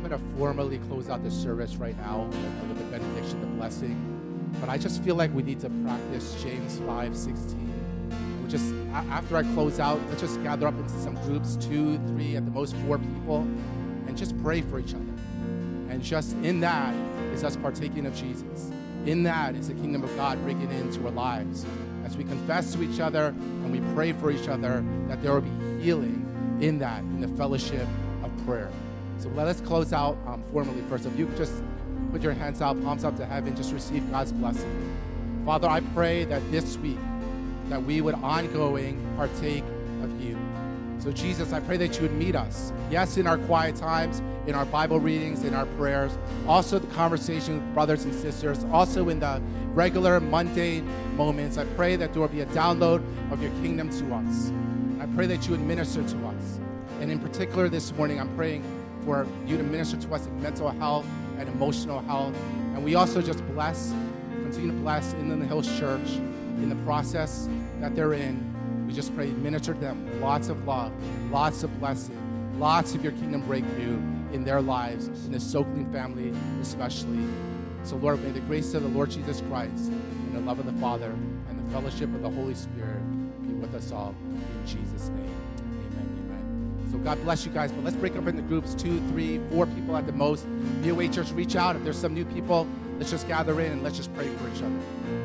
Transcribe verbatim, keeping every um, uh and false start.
going to formally close out the service right now with the benediction, the blessing. But I just feel like we need to practice James five sixteen. We just, after I close out, let's just gather up into some groups, two, three, at the most four people, and just pray for each other. And just in that is us partaking of Jesus. In that is the kingdom of God breaking into our lives. As we confess to each other and we pray for each other, that there will be healing in that, in the fellowship of prayer. So let us close out um, formally first. If you could just put your hands out, palms up to heaven, just receive God's blessing. Father, I pray that this week, that we would ongoing partake of you. So Jesus, I pray that you would meet us. Yes, in our quiet times, in our Bible readings, in our prayers, also the conversation with brothers and sisters, also in the regular mundane moments. I pray that there will be a download of your kingdom to us. I pray that you would minister to us. And in particular this morning, I'm praying for you to minister to us in mental health and emotional health. And we also just bless, continue to bless Inland Hills Church in the process that they're in. We just pray, minister to them lots of love, lots of blessing, lots of your kingdom breakthrough in their lives, in the Soakling family especially. So Lord, may the grace of the Lord Jesus Christ and the love of the Father and the fellowship of the Holy Spirit be with us all. In Jesus' name, amen, amen. So God bless you guys, but let's break up into groups, two, three, four people at the most. B O A Church, reach out. If there's some new people, let's just gather in and let's just pray for each other.